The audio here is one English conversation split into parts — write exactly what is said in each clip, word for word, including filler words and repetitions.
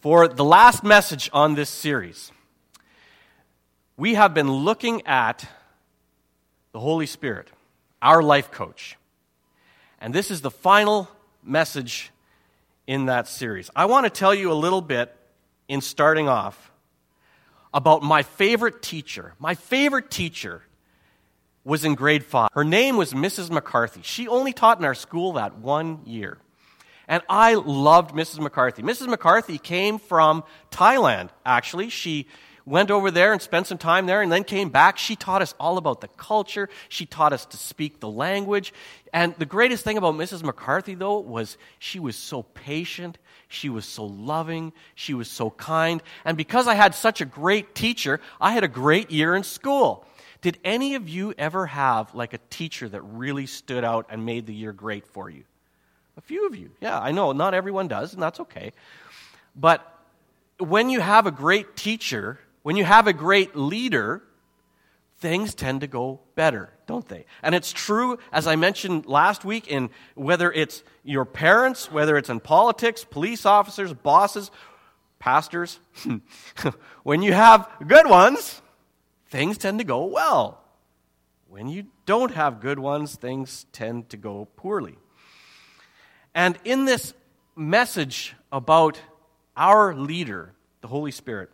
For the last message on this series, we have been looking at the Holy Spirit, our life coach. And this is the final message in that series. I want to tell you a little bit, in starting off, about my favorite teacher. My favorite teacher was in grade five. Her name was Missus McCarthy. She only taught in our school that one year. And I loved Missus McCarthy. Missus McCarthy came from Thailand, actually. She went over there and spent some time there and then came back. She taught us all about the culture. She taught us to speak the language. And the greatest thing about Missus McCarthy, though, was she was so patient. She was so loving. She was so kind. And because I had such a great teacher, I had a great year in school. Did any of you ever have like a teacher that really stood out and made the year great for you? A few of you. Yeah, I know. Not everyone does, and that's okay. But when you have a great teacher, when you have a great leader, things tend to go better, don't they? And it's true, as I mentioned last week, in whether it's your parents, whether it's in politics, police officers, bosses, pastors. When you have good ones, things tend to go well. When you don't have good ones, things tend to go poorly. And in this message about our leader, the Holy Spirit,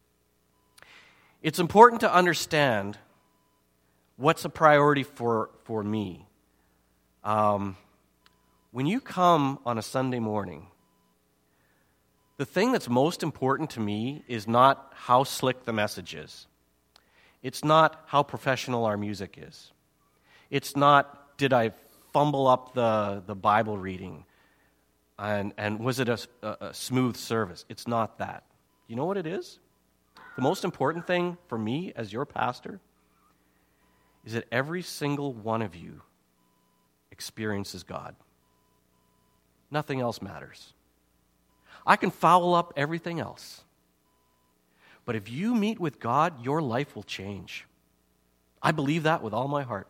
it's important to understand what's a priority for, for me. Um, when you come on a Sunday morning, the thing that's most important to me is not how slick the message is. It's not how professional our music is. It's not, did I fumble up the, the Bible reading, and, and was it a, a, a smooth service? It's not that. You know what it is? The most important thing for me as your pastor is that every single one of you experiences God. Nothing else matters. I can foul up everything else. But if you meet with God, your life will change. I believe that with all my heart.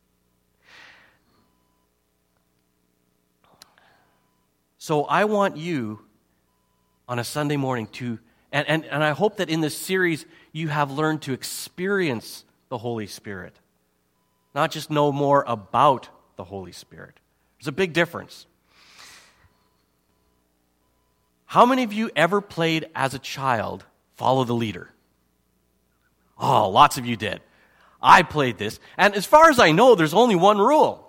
So I want you on a Sunday morning to, and, and, and I hope that in this series you have learned to experience the Holy Spirit, not just know more about the Holy Spirit. There's a big difference. How many of you ever played as a child Follow the Leader? Oh, lots of you did. I played this, and as far as I know, there's only one rule.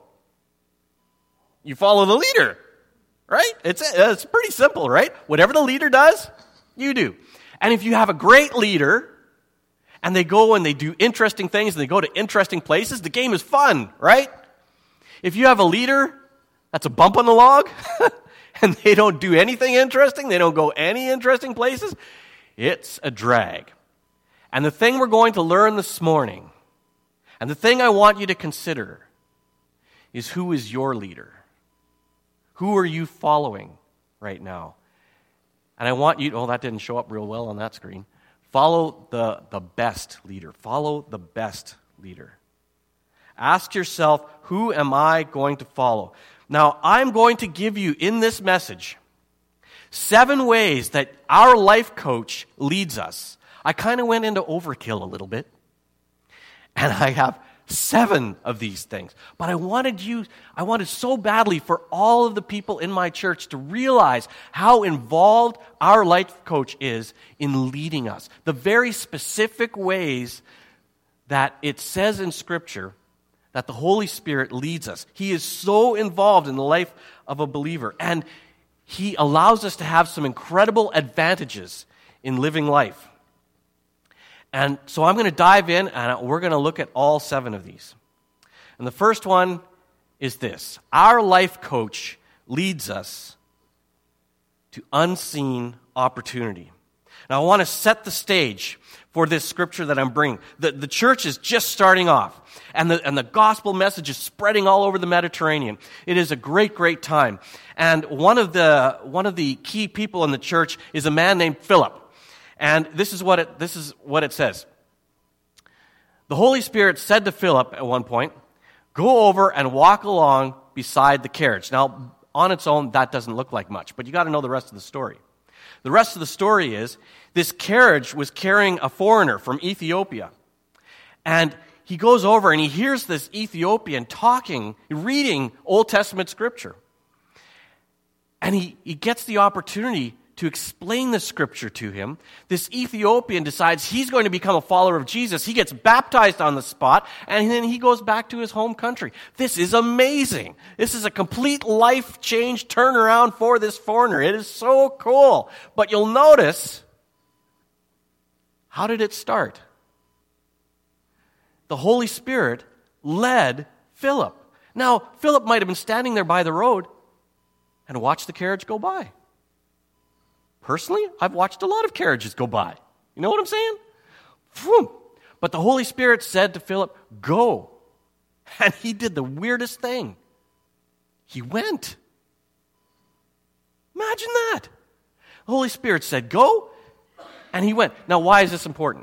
You follow the leader. Right? It's it's pretty simple, right? Whatever the leader does, you do. And if you have a great leader, and they go and they do interesting things, and they go to interesting places, the game is fun, right? If you have a leader that's a bump on the log, and they don't do anything interesting, they don't go any interesting places, it's a drag. And the thing we're going to learn this morning, and the thing I want you to consider, is who is your leader? Who are you following right now? And I want you, oh, that didn't show up real well on that screen. Follow the, the best leader. Follow the best leader. Ask yourself, who am I going to follow? Now, I'm going to give you in this message seven ways that our life coach leads us. I kind of went into overkill a little bit. And I have seven of these things. But I wanted you, I wanted so badly for all of the people in my church to realize how involved our life coach is in leading us. The very specific ways that it says in Scripture that the Holy Spirit leads us. He is so involved in the life of a believer. And He allows us to have some incredible advantages in living life. And so I'm going to dive in, and we're going to look at all seven of these. And the first one is this. Our life coach leads us to unseen opportunity. Now, I want to set the stage for this scripture that I'm bringing. The, the church is just starting off, and the, and the gospel message is spreading all over the Mediterranean. It is a great, great time. And one of the, one of the key people in the church is a man named Philip. And this is what it, this is what it says. The Holy Spirit said to Philip at one point, "Go over and walk along beside the carriage." Now, on its own, that doesn't look like much, but you got to know the rest of the story. The rest of the story is, this carriage was carrying a foreigner from Ethiopia. And he goes over and he hears this Ethiopian talking, reading Old Testament scripture. And he, he gets the opportunity to explain the scripture to him. This Ethiopian decides he's going to become a follower of Jesus. He gets baptized on the spot, and then he goes back to his home country. This is amazing. This is a complete life change turnaround for this foreigner. It is so cool. But you'll notice, how did it start? The Holy Spirit led Philip. Now, Philip might have been standing there by the road and watched the carriage go by. Personally, I've watched a lot of carriages go by. You know what I'm saying? Vroom. But the Holy Spirit said to Philip, go. And he did the weirdest thing. He went. Imagine that. The Holy Spirit said, go, and he went. Now, why is this important?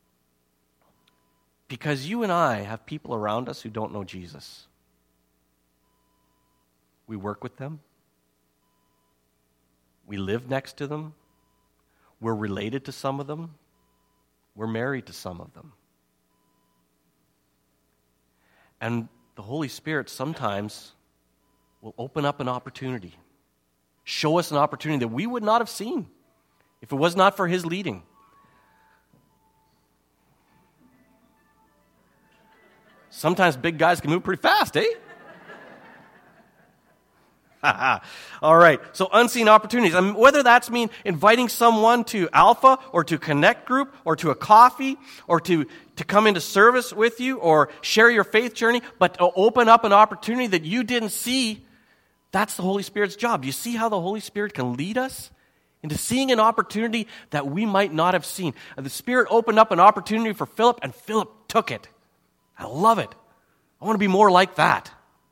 Because you and I have people around us who don't know Jesus. We work with them. We live next to them. We're related to some of them. We're married to some of them. And the Holy Spirit sometimes will open up an opportunity, show us an opportunity that we would not have seen if it was not for His leading. Sometimes big guys can move pretty fast, eh? All right, so unseen opportunities. I mean, whether that's mean inviting someone to Alpha or to Connect Group or to a coffee or to, to come into service with you or share your faith journey, but to open up an opportunity that you didn't see, that's the Holy Spirit's job. Do you see how the Holy Spirit can lead us into seeing an opportunity that we might not have seen? The Spirit opened up an opportunity for Philip, and Philip took it. I love it. I want to be more like that.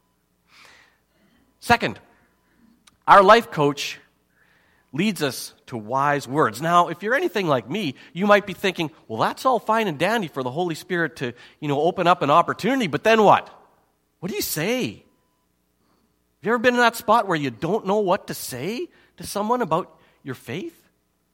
Second, our life coach leads us to wise words. Now, if you're anything like me, you might be thinking, well, that's all fine and dandy for the Holy Spirit to, you know, open up an opportunity, but then what? What do you say? Have you ever been in that spot where you don't know what to say to someone about your faith?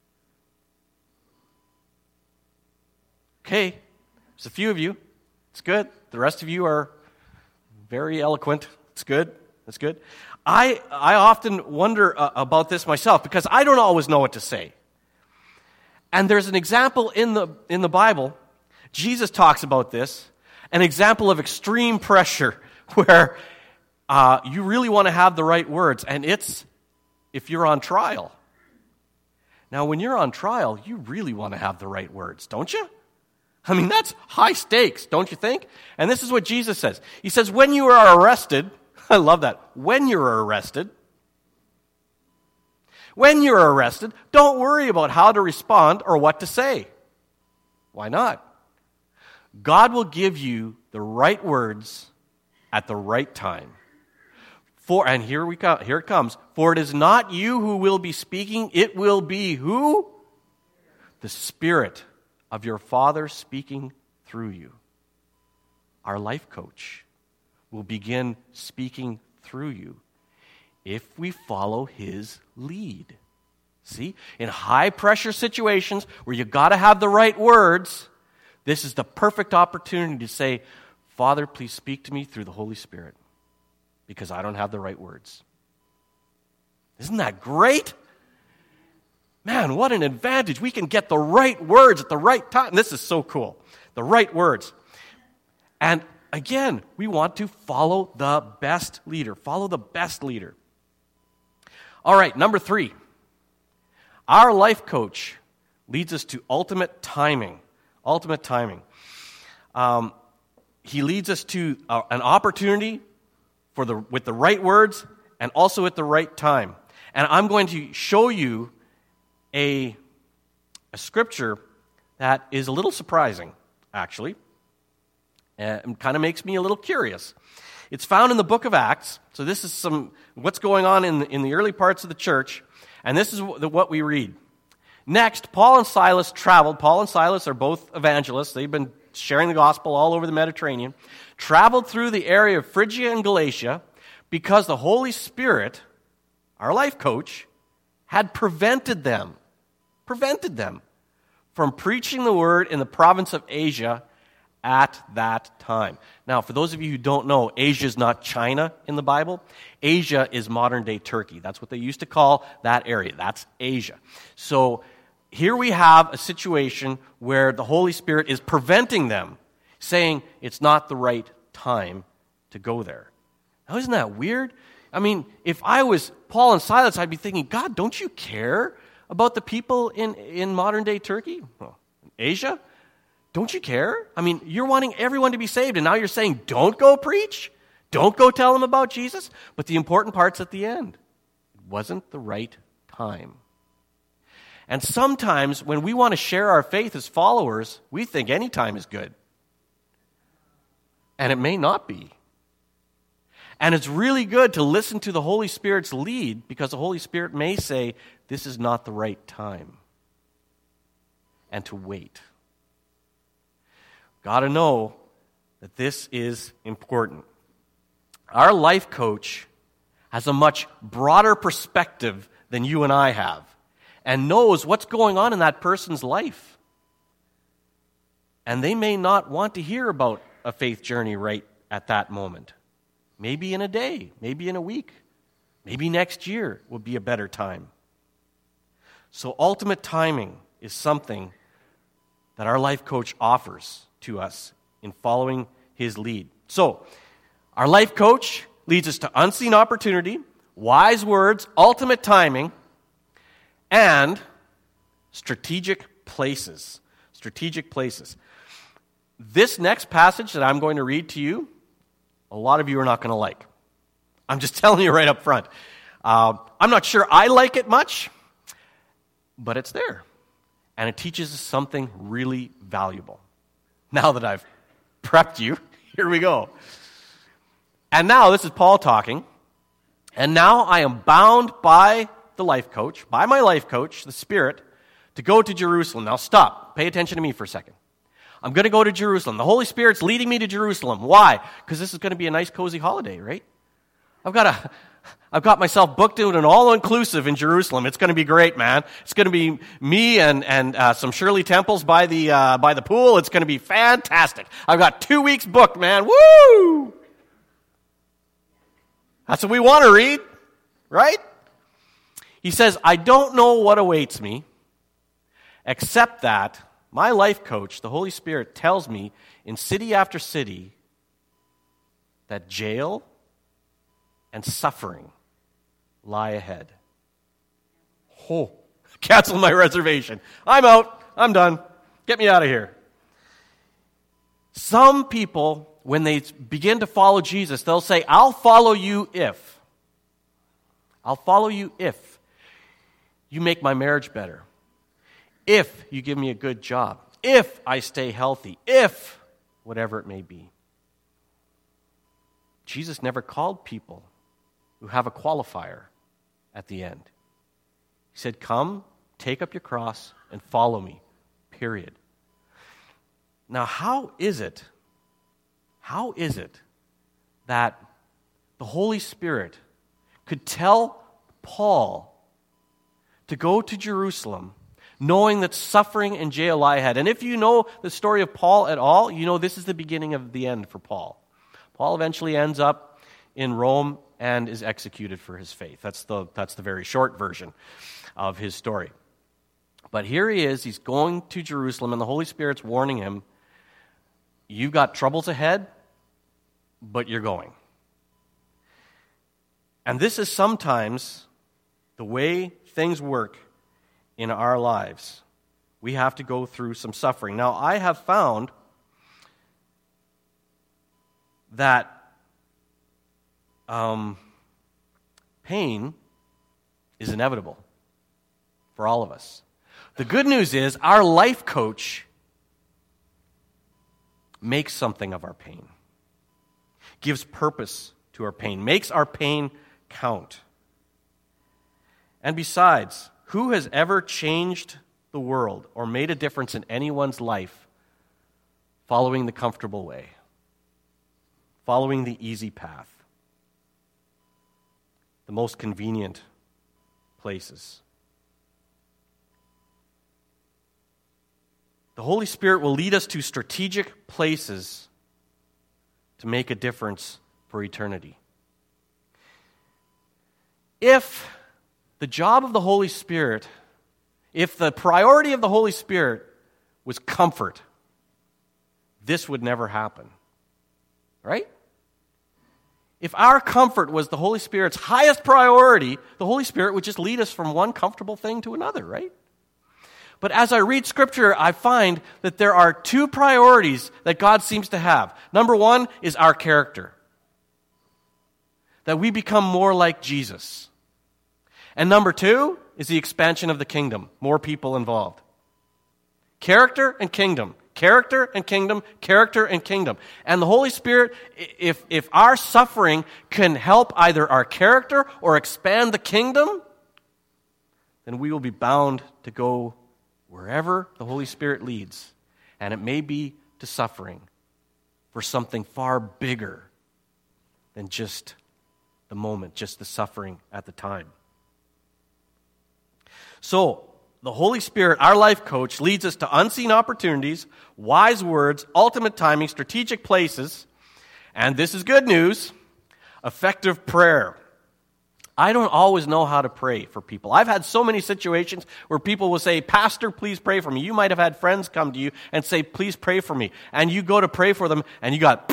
Okay, there's a few of you. It's good. The rest of you are very eloquent. It's good. It's good. I I often wonder uh, about this myself because I don't always know what to say. And there's an example in the in the Bible. Jesus talks about this, an example of extreme pressure where uh, you really want to have the right words, and it's if you're on trial. Now, when you're on trial, you really want to have the right words, don't you? I mean, that's high stakes, don't you think? And this is what Jesus says. He says, when you are arrested, I love that, when you're arrested, when you're arrested, don't worry about how to respond or what to say. Why not? God will give you the right words at the right time. For, and here we go, here it comes. For it is not you who will be speaking, it will be who? The Spirit of your Father speaking through you. Our life coach will begin speaking through you if we follow his lead. See? In high-pressure situations where you've got to have the right words, this is the perfect opportunity to say, Father, please speak to me through the Holy Spirit, because I don't have the right words. Isn't that great? Man, what an advantage. We can get the right words at the right time. This is so cool. The right words. And again, we want to follow the best leader. Follow the best leader. All right, number three. Our life coach leads us to ultimate timing. Ultimate timing. Um, he leads us to uh, an opportunity for the with the right words and also at the right time. And I'm going to show you a, a scripture that is a little surprising, actually. And kind of makes me a little curious. It's found in the book of Acts. So this is some what's going on in the, in the early parts of the church. And this is what we read. Next, Paul and Silas traveled. Paul and Silas are both evangelists. They've been sharing the gospel all over the Mediterranean. Traveled through the area of Phrygia and Galatia because the Holy Spirit, our life coach, had prevented them, prevented them from preaching the word in the province of Asia at that time. Now, for those of you who don't know, Asia is not China in the Bible. Asia is modern-day Turkey. That's what they used to call that area. That's Asia. So here we have a situation where the Holy Spirit is preventing them, saying it's not the right time to go there. Now, isn't that weird? I mean, if I was Paul and Silas, I'd be thinking, God, don't you care about the people in, in modern-day Turkey? Well, Asia? Don't you care? I mean, you're wanting everyone to be saved, and now you're saying, don't go preach? Don't go tell them about Jesus? But the important part's at the end. It wasn't the right time. And sometimes when we want to share our faith as followers, we think any time is good. And it may not be. And it's really good to listen to the Holy Spirit's lead, because the Holy Spirit may say, this is not the right time. And to wait. Got to know that this is important. Our life coach has a much broader perspective than you and I have, and knows what's going on in that person's life. And they may not want to hear about a faith journey right at that moment. Maybe in a day, maybe in a week, maybe next year will be a better time. So ultimate timing is something that our life coach offers to us in following his lead. So, our life coach leads us to unseen opportunity, wise words, ultimate timing, and strategic places. Strategic places. This next passage that I'm going to read to you, a lot of you are not going to like. I'm just telling you right up front. Uh, I'm not sure I like it much, but it's there. And it teaches us something really valuable. Now that I've prepped you, here we go. And now, this is Paul talking. And now I am bound by the life coach, by my life coach, the Spirit, to go to Jerusalem. Now stop. Pay attention to me for a second. I'm going to go to Jerusalem. The Holy Spirit's leading me to Jerusalem. Why? Because this is going to be a nice, cozy holiday, right? I've got a... I've got myself booked into an all-inclusive in Jerusalem. It's going to be great, man. It's going to be me and and uh, some Shirley Temples by the uh, by the pool. It's going to be fantastic. I've got two weeks booked, man. Woo! That's what we want to read, right? He says, I don't know what awaits me, except that my life coach, the Holy Spirit, tells me in city after city that jail and suffering lie ahead. Oh, cancel my reservation. I'm out. I'm done. Get me out of here. Some people, when they begin to follow Jesus, they'll say, I'll follow you if. I'll follow you if you make my marriage better. If you give me a good job. If I stay healthy. If whatever it may be. Jesus never called people who have a qualifier at the end. He said, come, take up your cross, and follow me, period. Now, how is it, how is it that the Holy Spirit could tell Paul to go to Jerusalem knowing that suffering and jail lie ahead? And if you know the story of Paul at all, you know this is the beginning of the end for Paul. Paul eventually ends up in Rome and is executed for his faith. That's the, that's the very short version of his story. But here he is, he's going to Jerusalem, and the Holy Spirit's warning him, you've got troubles ahead, but you're going. And this is sometimes the way things work in our lives. We have to go through some suffering. Now, I have found that Um, pain is inevitable for all of us. The good news is our life coach makes something of our pain, gives purpose to our pain, makes our pain count. And besides, who has ever changed the world or made a difference in anyone's life following the comfortable way, following the easy path? The most convenient places. The Holy Spirit will lead us to strategic places to make a difference for eternity. If the job of the Holy Spirit, if the priority of the Holy Spirit was comfort, this would never happen. Right? If our comfort was the Holy Spirit's highest priority, the Holy Spirit would just lead us from one comfortable thing to another, right? But as I read Scripture, I find that there are two priorities that God seems to have. Number one is our character. That we become more like Jesus. And number two is the expansion of the kingdom. More people involved. Character and kingdom. Character and kingdom. Character and kingdom. And the Holy Spirit, if, if our suffering can help either our character or expand the kingdom, then we will be bound to go wherever the Holy Spirit leads. And it may be to suffering for something far bigger than just the moment, just the suffering at the time. So, the Holy Spirit, our life coach, leads us to unseen opportunities, wise words, ultimate timing, strategic places, and this is good news, effective prayer. I don't always know how to pray for people. I've had so many situations where people will say, Pastor, please pray for me. You might have had friends come to you and say, please pray for me. And you go to pray for them, and you got,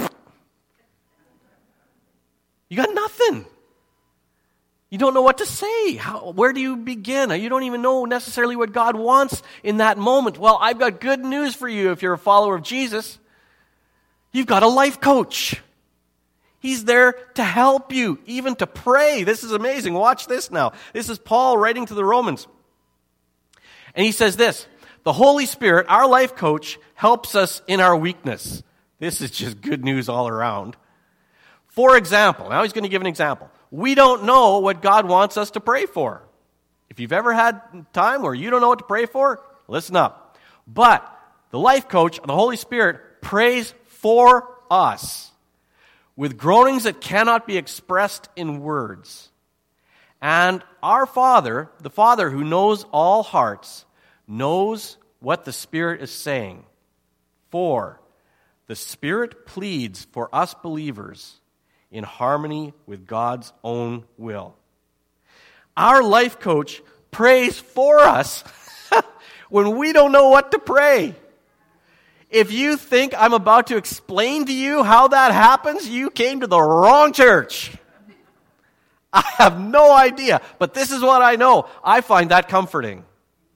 you got nothing. You don't know what to say. How, where do you begin? You don't even know necessarily what God wants in that moment. Well, I've got good news for you if you're a follower of Jesus. You've got a life coach. He's there to help you, even to pray. This is amazing. Watch this now. This is Paul writing to the Romans. And he says this, the Holy Spirit, our life coach, helps us in our weakness. This is just good news all around. For example, now he's going to give an example. We don't know what God wants us to pray for. If you've ever had time where you don't know what to pray for, listen up. But the life coach, the Holy Spirit, prays for us with groanings that cannot be expressed in words. And our Father, the Father who knows all hearts, knows what the Spirit is saying. For the Spirit pleads for us believers in harmony with God's own will. Our life coach prays for us when we don't know what to pray. If you think I'm about to explain to you how that happens, you came to the wrong church. I have no idea, but this is what I know. I find that comforting.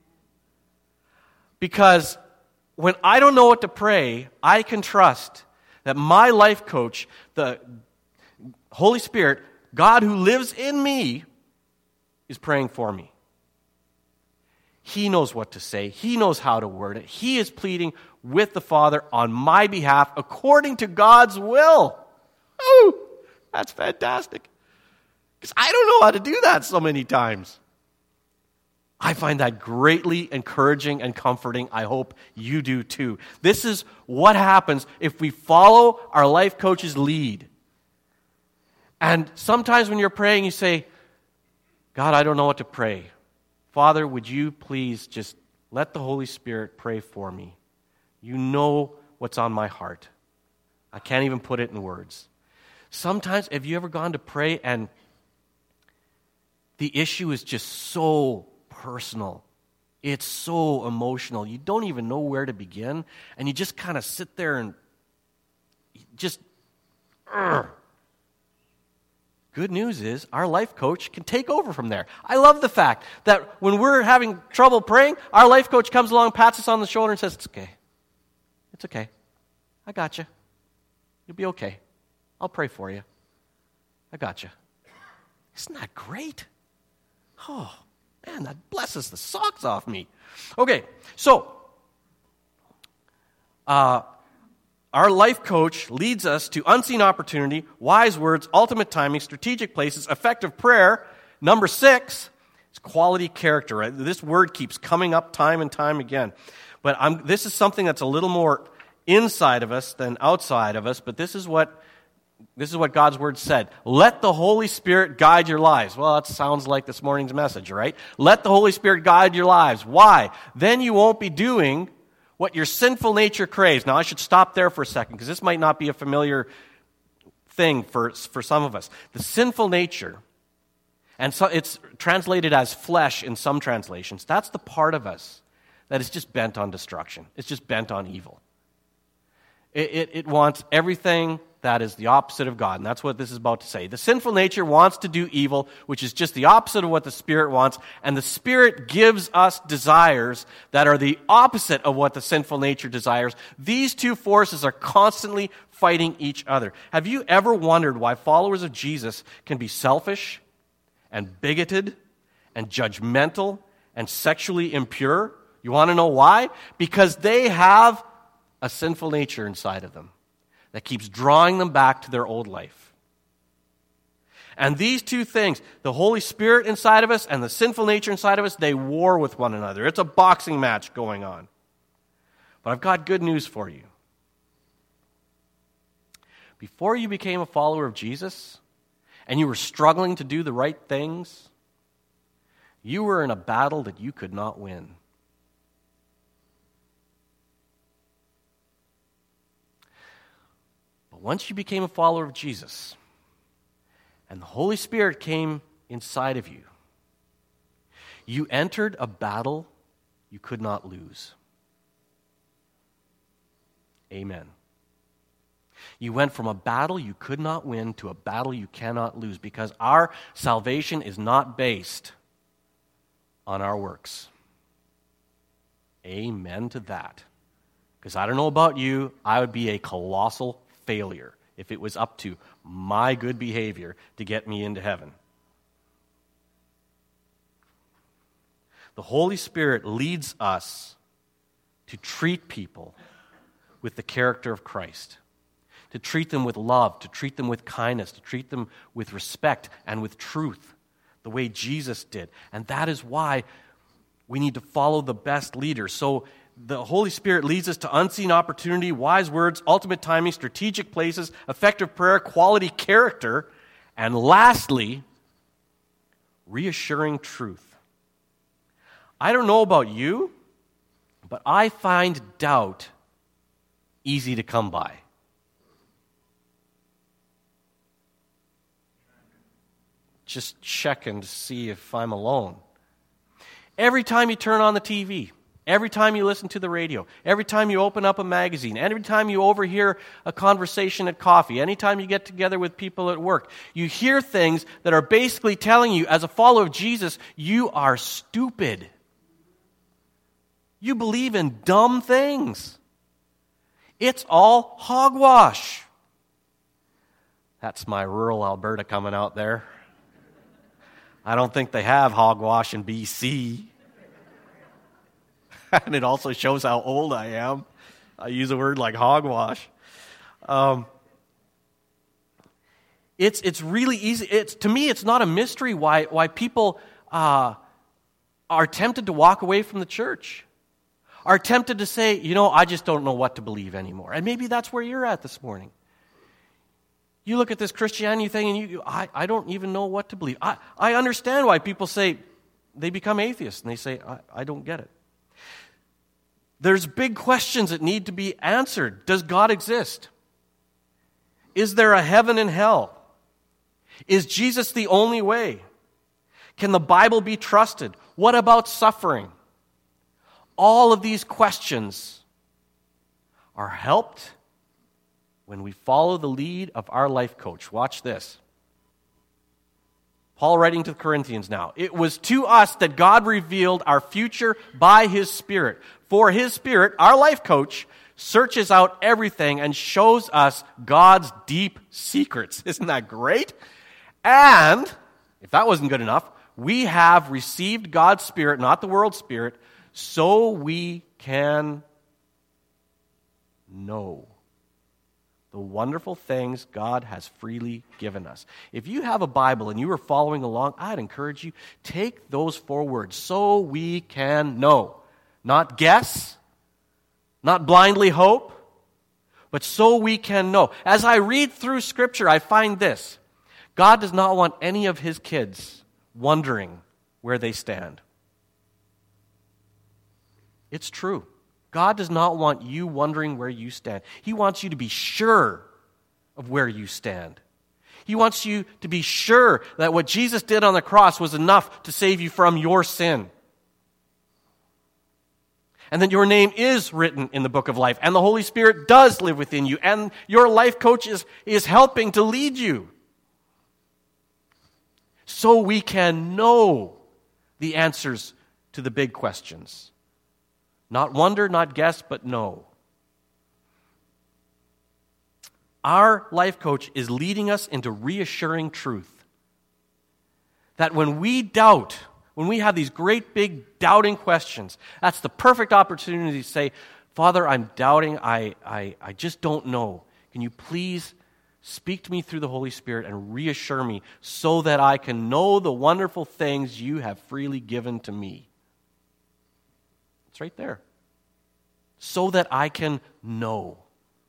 Because when I don't know what to pray, I can trust that my life coach, the Holy Spirit, God who lives in me, is praying for me. He knows what to say. He knows how to word it. He is pleading with the Father on my behalf according to God's will. Oh, that's fantastic. Because I don't know how to do that so many times. I find that greatly encouraging and comforting. I hope you do too. This is what happens if we follow our life coach's lead. And sometimes when you're praying, you say, God, I don't know what to pray. Father, would you please just let the Holy Spirit pray for me? You know what's on my heart. I can't even put it in words. Sometimes, have you ever gone to pray and the issue is just so personal? It's so emotional. You don't even know where to begin. And you just kind of sit there and just... Urgh. Good news is our life coach can take over from there. I love the fact that when we're having trouble praying, our life coach comes along, pats us on the shoulder and says, it's okay. It's okay. I got you. You'll be okay. I'll pray for you. I got you. Isn't that great? Oh, man, that blesses the socks off me. Okay, so uh, our life coach leads us to unseen opportunity, wise words, ultimate timing, strategic places, effective prayer. Number six is quality character. This word keeps coming up time and time again. But I'm, this is something that's a little more inside of us than outside of us, but this is what this is what God's word said. Let the Holy Spirit guide your lives. Well, that sounds like this morning's message, right? Let the Holy Spirit guide your lives. Why? Then you won't be doing what your sinful nature craves. Now, I should stop there for a second because this might not be a familiar thing for, for some of us. The sinful nature, and so it's translated as flesh in some translations, that's the part of us that is just bent on destruction. It's just bent on evil. It, it, it wants everything that is the opposite of God, and that's what this is about to say. The sinful nature wants to do evil, which is just the opposite of what the Spirit wants, and the Spirit gives us desires that are the opposite of what the sinful nature desires. These two forces are constantly fighting each other. Have you ever wondered why followers of Jesus can be selfish and bigoted and judgmental and sexually impure? You want to know why? Because they have a sinful nature inside of them that keeps drawing them back to their old life. And these two things, the Holy Spirit inside of us and the sinful nature inside of us, they war with one another. It's a boxing match going on. But I've got good news for you. Before you became a follower of Jesus and you were struggling to do the right things, you were in a battle that you could not win. Once you became a follower of Jesus and the Holy Spirit came inside of you, you entered a battle you could not lose. Amen. You went from a battle you could not win to a battle you cannot lose because our salvation is not based on our works. Amen to that. Because I don't know about you, I would be a colossal failure if it was up to my good behavior to get me into heaven. The Holy Spirit leads us to treat people with the character of Christ, to treat them with love, to treat them with kindness, to treat them with respect and with truth, the way Jesus did. And that is why we need to follow the best leader. So the Holy Spirit leads us to unseen opportunity, wise words, ultimate timing, strategic places, effective prayer, quality character, and lastly, reassuring truth. I don't know about you, but I find doubt easy to come by. Just checking to see if I'm alone. Every time you turn on the T V, every time you listen to the radio, every time you open up a magazine, every time you overhear a conversation at coffee, anytime you get together with people at work, you hear things that are basically telling you, as a follower of Jesus, you are stupid. You believe in dumb things. It's all hogwash. That's my rural Alberta coming out there. I don't think they have hogwash in B C And it also shows how old I am. I use a word like hogwash. Um, it's it's really easy. It's to me, it's not a mystery why why people uh, are tempted to walk away from the church, are tempted to say, you know, I just don't know what to believe anymore. And maybe that's where you're at this morning. You look at this Christianity thing and you, I, I don't even know what to believe. I, I understand why people say, they become atheists and they say, I, I don't get it. There's big questions that need to be answered. Does God exist? Is there a heaven and hell? Is Jesus the only way? Can the Bible be trusted? What about suffering? All of these questions are helped when we follow the lead of our life coach. Watch this. Paul writing to the Corinthians now. It was to us that God revealed our future by His Spirit. For His Spirit, our life coach, searches out everything and shows us God's deep secrets. Isn't that great? And, if that wasn't good enough, we have received God's Spirit, not the world's spirit, so we can know the wonderful things God has freely given us. If you have a Bible and you are following along, I'd encourage you, take those four words, so we can know. Not guess, not blindly hope, but so we can know. As I read through Scripture, I find this. God does not want any of His kids wondering where they stand. It's true. God does not want you wondering where you stand. He wants you to be sure of where you stand. He wants you to be sure that what Jesus did on the cross was enough to save you from your sin. And that your name is written in the book of life, and the Holy Spirit does live within you, and your life coach is, is helping to lead you. So we can know the answers to the big questions. Not wonder, not guess, but know. Our life coach is leading us into reassuring truth. That when we doubt, when we have these great big doubting questions, that's the perfect opportunity to say, Father, I'm doubting, I, I, I just don't know. Can you please speak to me through the Holy Spirit and reassure me so that I can know the wonderful things you have freely given to me? It's right there. So that I can know.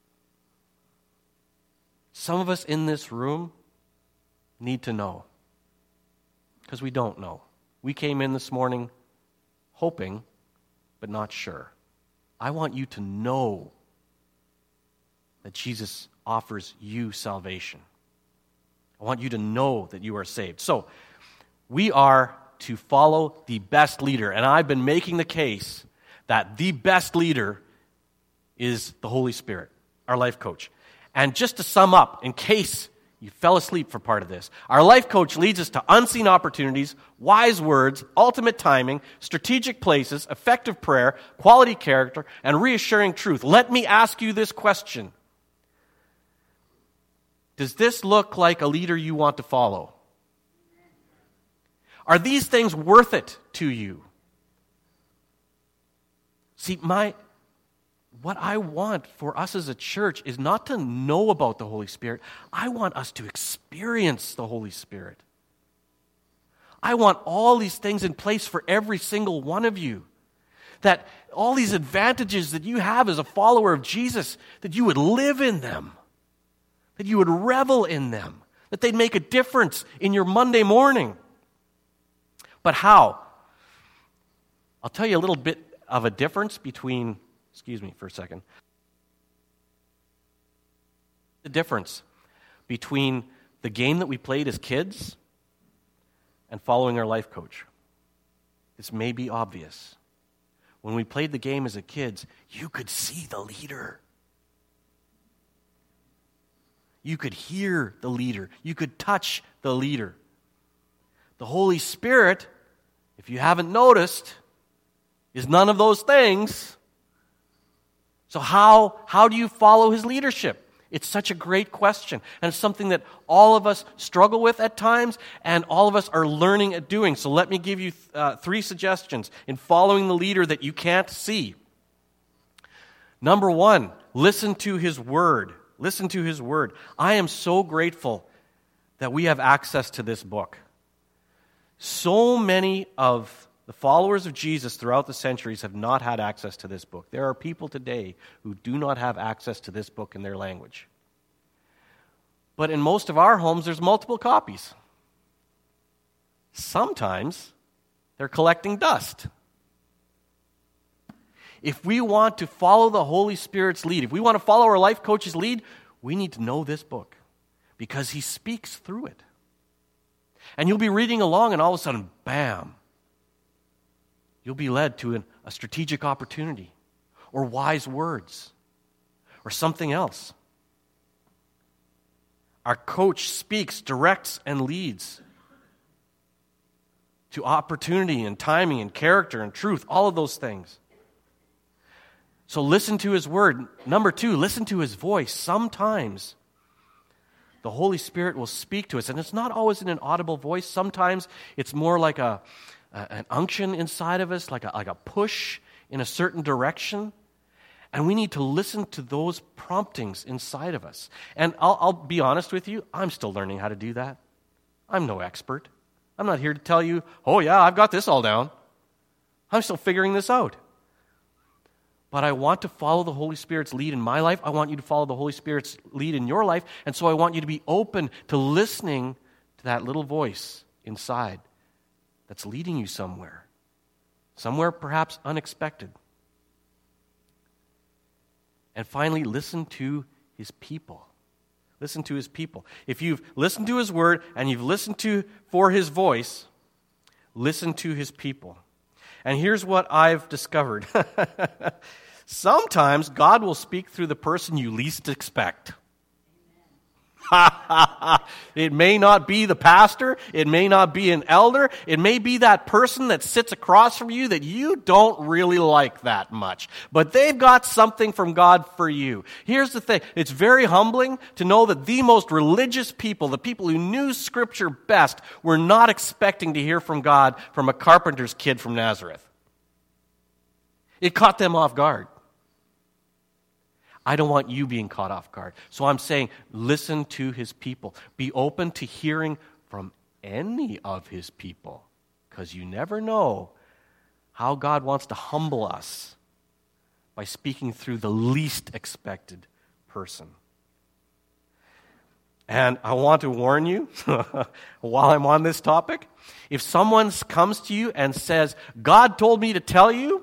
Some of us in this room need to know. Because we don't know. We came in this morning hoping, but not sure. I want you to know that Jesus offers you salvation. I want you to know that you are saved. So, we are to follow the best leader. And I've been making the case that the best leader is the Holy Spirit, our life coach. And just to sum up, in case you fell asleep for part of this, our life coach leads us to unseen opportunities, wise words, ultimate timing, strategic places, effective prayer, quality character, and reassuring truth. Let me ask you this question. Does this look like a leader you want to follow? Are these things worth it to you? See, my... What I want for us as a church is not to know about the Holy Spirit. I want us to experience the Holy Spirit. I want all these things in place for every single one of you. That all these advantages that you have as a follower of Jesus, that you would live in them. That you would revel in them. That they'd make a difference in your Monday morning. But how? I'll tell you a little bit of a difference between... Excuse me for a second. The difference between the game that we played as kids and following our life coach. This may be obvious. When we played the game as a kids, you could see the leader. You could hear the leader. You could touch the leader. The Holy Spirit, if you haven't noticed, is none of those things. So how, how do you follow his leadership? It's such a great question. And it's something that all of us struggle with at times, and all of us are learning at doing. So let me give you uh, three suggestions in following the leader that you can't see. Number one, listen to his word. Listen to his word. I am so grateful that we have access to this book. So many of the followers of Jesus throughout the centuries have not had access to this book. There are people today who do not have access to this book in their language. But in most of our homes, there's multiple copies. Sometimes they're collecting dust. If we want to follow the Holy Spirit's lead, if we want to follow our life coach's lead, we need to know this book because he speaks through it. And you'll be reading along and all of a sudden, bam, you'll be led to an, a strategic opportunity or wise words or something else. Our coach speaks, directs, and leads to opportunity and timing and character and truth, all of those things. So listen to his word. Number two, listen to his voice. Sometimes the Holy Spirit will speak to us, and it's not always in an audible voice. Sometimes it's more like a Uh, an unction inside of us, like a, like a push in a certain direction. And we need to listen to those promptings inside of us. And I'll, I'll be honest with you, I'm still learning how to do that. I'm no expert. I'm not here to tell you, oh yeah, I've got this all down. I'm still figuring this out. But I want to follow the Holy Spirit's lead in my life. I want you to follow the Holy Spirit's lead in your life. And so I want you to be open to listening to that little voice inside that's leading you somewhere. Somewhere perhaps unexpected. And finally, listen to his people. Listen to his people. If you've listened to his word and you've listened to for his voice, listen to his people. And here's what I've discovered. Sometimes God will speak through the person you least expect. It may not be the pastor. It may not be an elder. It may be that person that sits across from you that you don't really like that much. But they've got something from God for you. Here's the thing. It's very humbling to know that the most religious people, the people who knew Scripture best, were not expecting to hear from God from a carpenter's kid from Nazareth. It caught them off guard. I don't want you being caught off guard. So I'm saying, listen to his people. Be open to hearing from any of his people, because you never know how God wants to humble us by speaking through the least expected person. And I want to warn you, while I'm on this topic, if someone comes to you and says, God told me to tell you,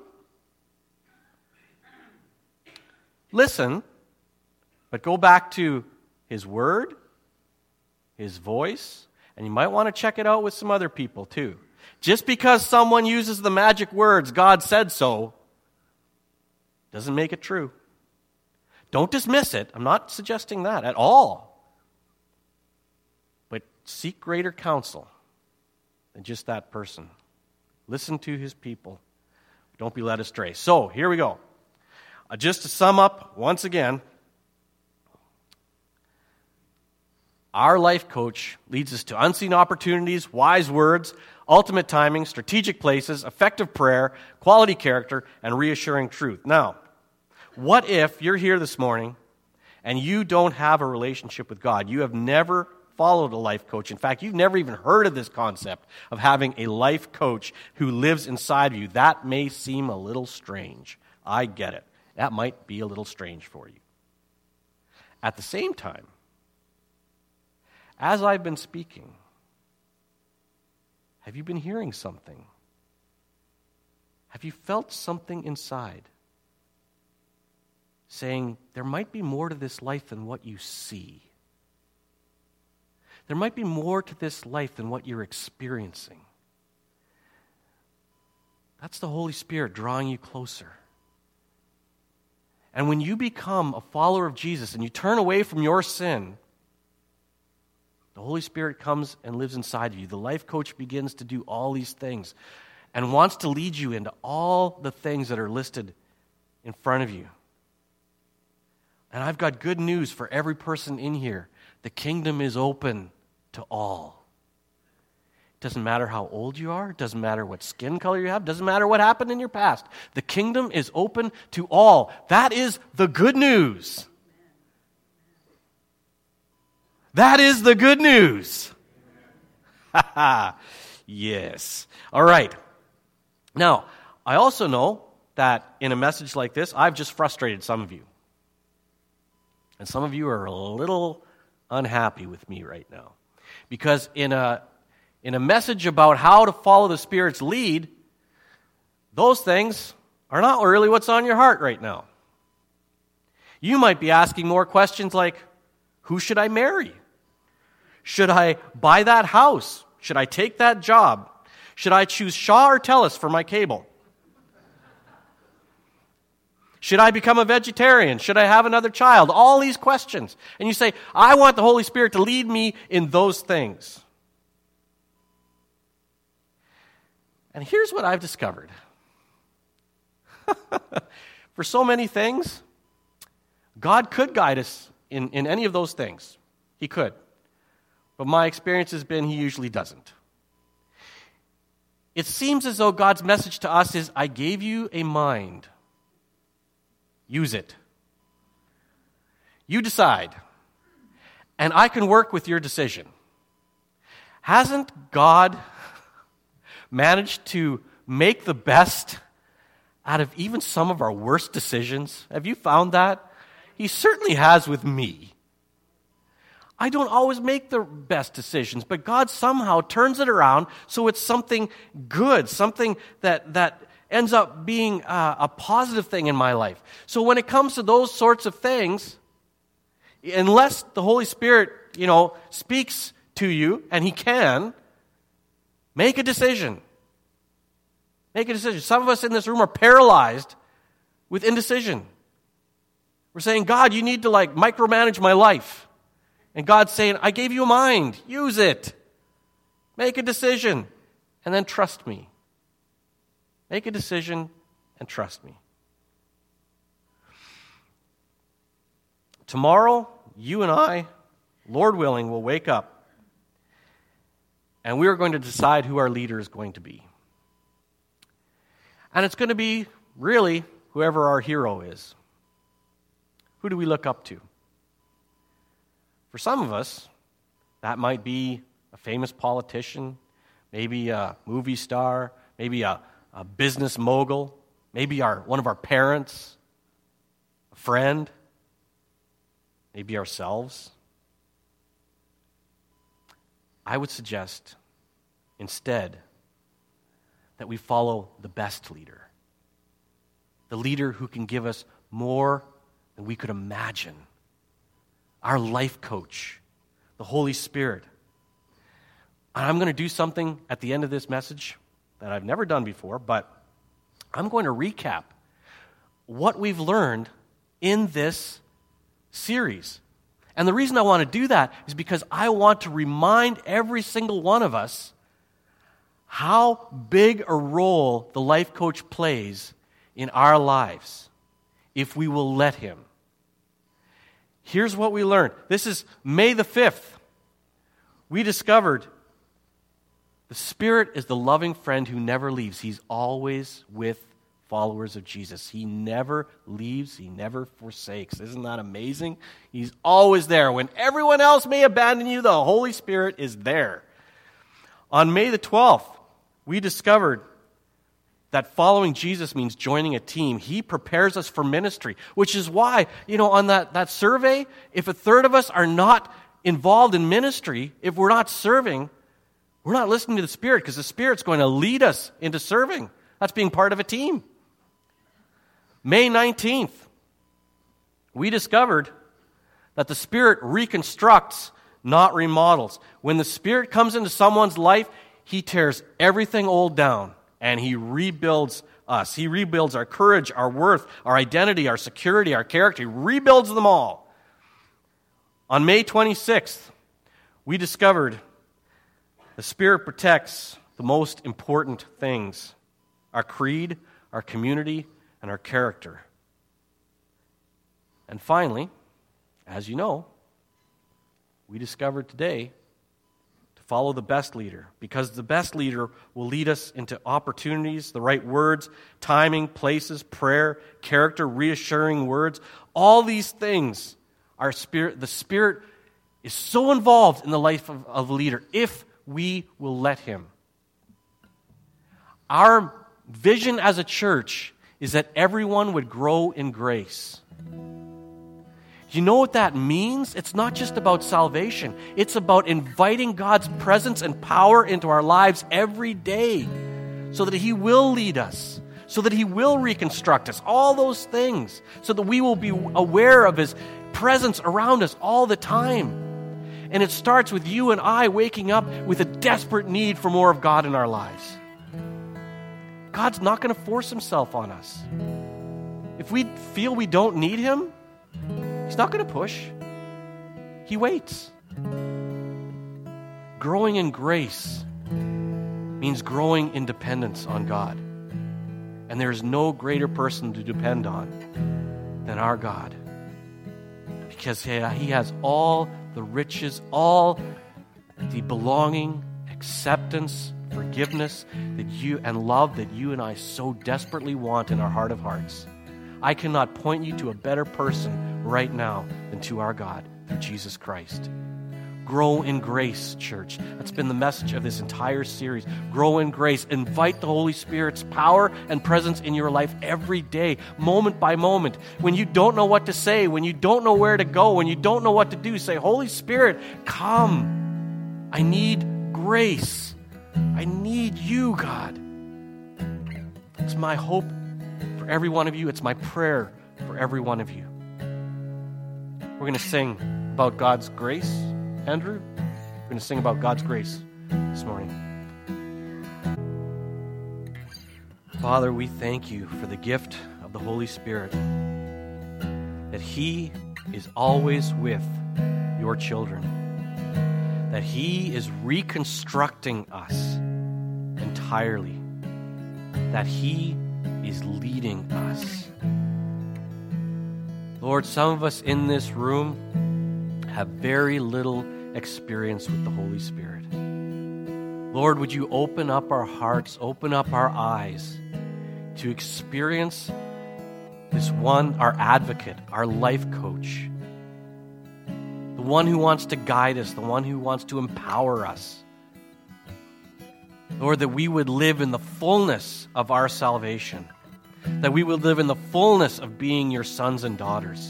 listen, but go back to his word, his voice, and you might want to check it out with some other people too. Just because someone uses the magic words, God said so, doesn't make it true. Don't dismiss it. I'm not suggesting that at all. But seek greater counsel than just that person. Listen to his people. Don't be led astray. So, here we go. Uh, just to sum up, once again, our life coach leads us to unseen opportunities, wise words, ultimate timing, strategic places, effective prayer, quality character, and reassuring truth. Now, what if you're here this morning and you don't have a relationship with God? You have never followed a life coach. In fact, you've never even heard of this concept of having a life coach who lives inside of you. That may seem a little strange. I get it. That might be a little strange for you. At the same time, as I've been speaking, have you been hearing something? Have you felt something inside saying there might be more to this life than what you see? There might be more to this life than what you're experiencing. That's the Holy Spirit drawing you closer. And when you become a follower of Jesus and you turn away from your sin, the Holy Spirit comes and lives inside of you. The life coach begins to do all these things and wants to lead you into all the things that are listed in front of you. And I've got good news for every person in here. The kingdom is open to all. It doesn't matter how old you are. It doesn't matter what skin color you have. It doesn't matter what happened in your past. The kingdom is open to all. That is the good news. That is the good news. Yes. All right. Now, I also know that in a message like this, I've just frustrated some of you. And some of you are a little unhappy with me right now. Because in a in a message about how to follow the Spirit's lead, those things are not really what's on your heart right now. You might be asking more questions like, who should I marry? Should I buy that house? Should I take that job? Should I choose Shaw or Telus for my cable? Should I become a vegetarian? Should I have another child? All these questions. And you say, I want the Holy Spirit to lead me in those things. And here's what I've discovered. For so many things, God could guide us in, in any of those things. He could. But my experience has been he usually doesn't. It seems as though God's message to us is, I gave you a mind. Use it. You decide. And I can work with your decision. Hasn't God managed to make the best out of even some of our worst decisions? Have you found that? He certainly has with me. I don't always make the best decisions, but God somehow turns it around so it's something good, something that that ends up being a, a positive thing in my life. So when it comes to those sorts of things, unless the Holy Spirit, you know, speaks to you, and He can, make a decision. Make a decision. Some of us in this room are paralyzed with indecision. We're saying, God, you need to like micromanage my life. And God's saying, I gave you a mind. Use it. Make a decision and then trust me. Make a decision and trust me. Tomorrow, you and I, Lord willing, will wake up and we are going to decide who our leader is going to be. And it's going to be really whoever our hero is. Who do we look up to? For some of us, that might be a famous politician, maybe a movie star, maybe a, a business mogul, maybe our one of our parents, a friend, maybe ourselves. I would suggest instead that we follow the best leader, the leader who can give us more than we could imagine, our life coach, the Holy Spirit. And I'm going to do something at the end of this message that I've never done before, but I'm going to recap what we've learned in this series. And the reason I want to do that is because I want to remind every single one of us how big a role the life coach plays in our lives if we will let him. Here's what we learned. This is May the fifth. We discovered the Spirit is the loving friend who never leaves. He's always with followers of Jesus. He never leaves. He never forsakes. Isn't that amazing? He's always there. When everyone else may abandon you, the Holy Spirit is there. On May the twelfth, we discovered that following Jesus means joining a team. He prepares us for ministry, which is why, you know, on that, that survey, if a third of us are not involved in ministry, if we're not serving, we're not listening to the Spirit, because the Spirit's going to lead us into serving. That's being part of a team. May nineteenth, we discovered that the Spirit reconstructs, not remodels. When the Spirit comes into someone's life, He tears everything old down and He rebuilds us. He rebuilds our courage, our worth, our identity, our security, our character. He rebuilds them all. On May twenty-sixth, we discovered the Spirit protects the most important things: our creed, our community, and our character. And finally, as you know, we discovered today to follow the best leader, because the best leader will lead us into opportunities, the right words, timing, places, prayer, character, reassuring words. All these things, our spirit, the Spirit is so involved in the life of, of a leader if we will let Him. Our vision as a church is that everyone would grow in grace. You know what that means? It's not just about salvation. It's about inviting God's presence and power into our lives every day so that He will lead us, so that He will reconstruct us, all those things, so that we will be aware of His presence around us all the time. And it starts with you and I waking up with a desperate need for more of God in our lives. God's not going to force Himself on us. If we feel we don't need Him, He's not going to push. He waits. Growing in grace means growing in dependence on God. And there is no greater person to depend on than our God. Because He has all the riches, all the belonging, acceptance, forgiveness that you and love that you and I so desperately want in our heart of hearts. I cannot point you to a better person right now than to our God through Jesus Christ. Grow in grace, church. That's been the message of this entire series. Grow in grace. Invite the Holy Spirit's power and presence in your life every day, moment by moment. When you don't know what to say, when you don't know where to go, when you don't know what to do, say, Holy Spirit, come. I need grace. I need you, God. It's my hope for every one of you. It's my prayer for every one of you. We're going to sing about God's grace, Andrew. We're going to sing about God's grace this morning. Father, we thank you for the gift of the Holy Spirit, that He is always with your children, that He is reconstructing us entirely, that He is leading us. Lord, some of us in this room have very little experience with the Holy Spirit. Lord, would you open up our hearts, open up our eyes to experience this one, our advocate, our life coach, the one who wants to guide us, the one who wants to empower us. Lord, that we would live in the fullness of our salvation, that we would live in the fullness of being your sons and daughters,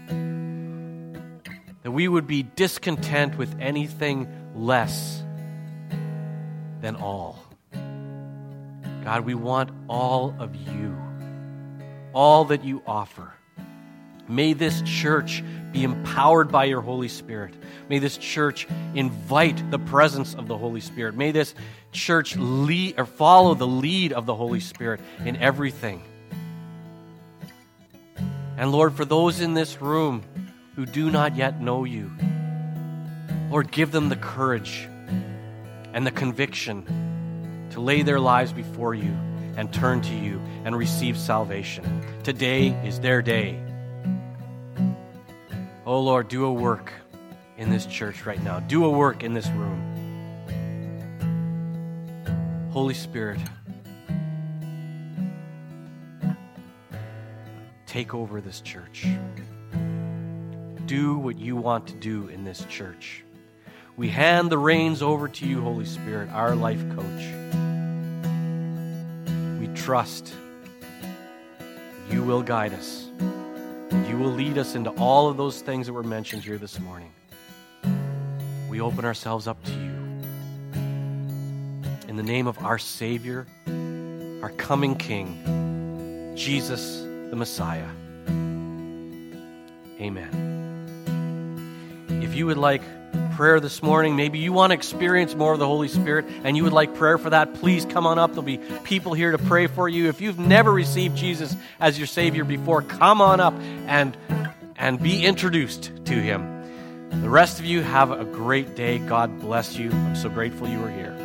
that we would be discontent with anything less than all. God, we want all of you, all that you offer. May this church be empowered by your Holy Spirit. May this church invite the presence of the Holy Spirit. May this church lead or follow the lead of the Holy Spirit in everything. And Lord, for those in this room who do not yet know you, Lord, give them the courage and the conviction to lay their lives before you and turn to you and receive salvation. Today is their day. Oh Lord, do a work in this church right now. Do a work in this room. Holy Spirit, take over this church. Do what you want to do in this church. We hand the reins over to you, Holy Spirit, our life coach. We trust that you will guide us. That you will lead us into all of those things that were mentioned here this morning. We open ourselves up to you. In the name of our Savior, our coming King, Jesus the Messiah. Amen. If you would like prayer this morning, maybe you want to experience more of the Holy Spirit and you would like prayer for that, please come on up. There'll be people here to pray for you. If you've never received Jesus as your Savior before, come on up and, and be introduced to Him. The rest of you have a great day. God bless you. I'm so grateful you were here.